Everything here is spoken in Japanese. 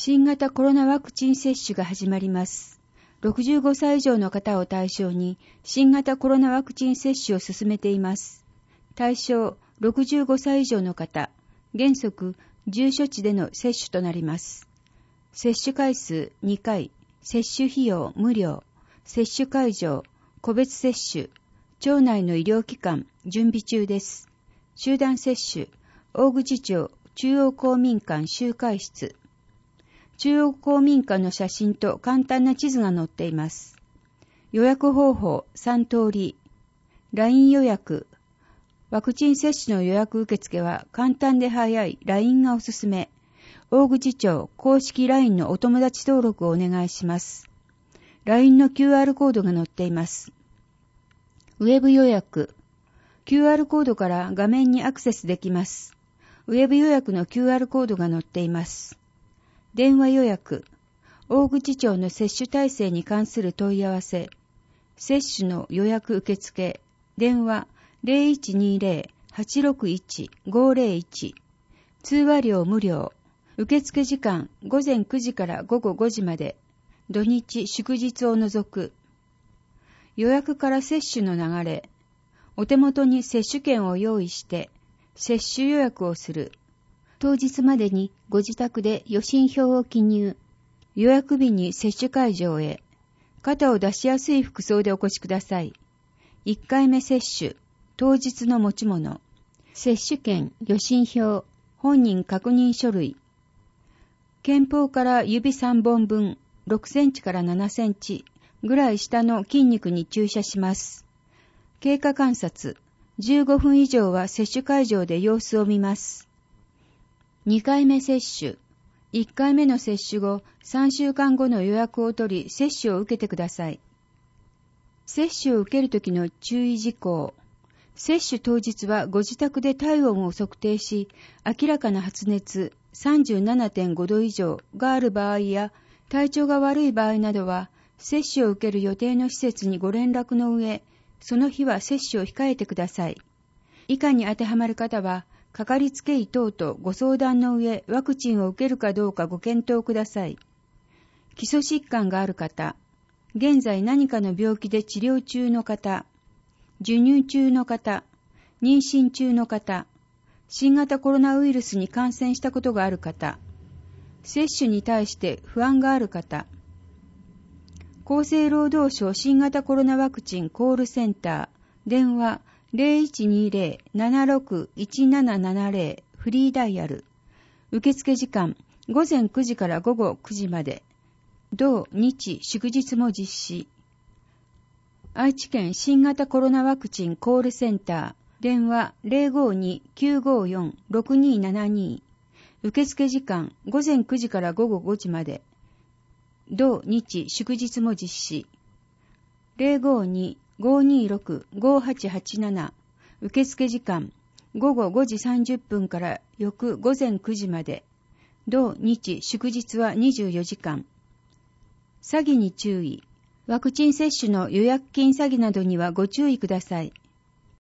新型コロナワクチン接種が始まります。65歳以上の方を対象に新型コロナワクチン接種を進めています。対象65歳以上の方、原則重処置での接種となります。接種回数2回、接種費用無料、接種会場、個別接種、町内の医療機関準備中です。集団接種、大口町中央公民館集会室。中央公民館の写真と簡単な地図が載っています。予約方法3通り。LINE 予約。ワクチン接種の予約受付は簡単で早い LINE がおすすめ。大口町公式 LINE のお友達登録をお願いします。LINE の QR コードが載っています。ウェブ予約。QR コードから画面にアクセスできます。ウェブ予約の QR コードが載っています。電話予約。大口町の接種体制に関する問い合わせ。接種の予約受付。電話 0120-861-501。通話料無料。受付時間午前9時から午後5時まで。土日祝日を除く。予約から接種の流れ。お手元に接種券を用意して接種予約をする。当日までにご自宅で予診票を記入。予約日に接種会場へ。肩を出しやすい服装でお越しください。1回目接種。当日の持ち物。接種券、予診票、本人確認書類。肩峰から指3本分、6センチから7センチぐらい下の筋肉に注射します。経過観察。15分以上は接種会場で様子を見ます。2回目接種。1回目の接種後、3週間後の予約を取り、接種を受けてください。接種を受けるときの注意事項。接種当日はご自宅で体温を測定し、明らかな発熱 37.5 度以上がある場合や、体調が悪い場合などは、接種を受ける予定の施設にご連絡の上、その日は接種を控えてください。以下に当てはまる方は、かかりつけ医等とご相談の上、ワクチンを受けるかどうかご検討ください。基礎疾患がある方、現在何かの病気で治療中の方、授乳中の方、妊娠中の方、新型コロナウイルスに感染したことがある方、接種に対して不安がある方、厚生労働省新型コロナワクチンコールセンター、電話0120-761770フリーダイヤル。受付時間午前9時から午後9時まで。同日祝日も実施。愛知県新型コロナワクチンコールセンター。電話052-954-6272。受付時間午前9時から午後5時まで。同日祝日も実施。052-526-5887。受付時間午後5時30分から翌午前9時まで。同日祝日は24時間。詐欺に注意。ワクチン接種の予約金詐欺などにはご注意ください。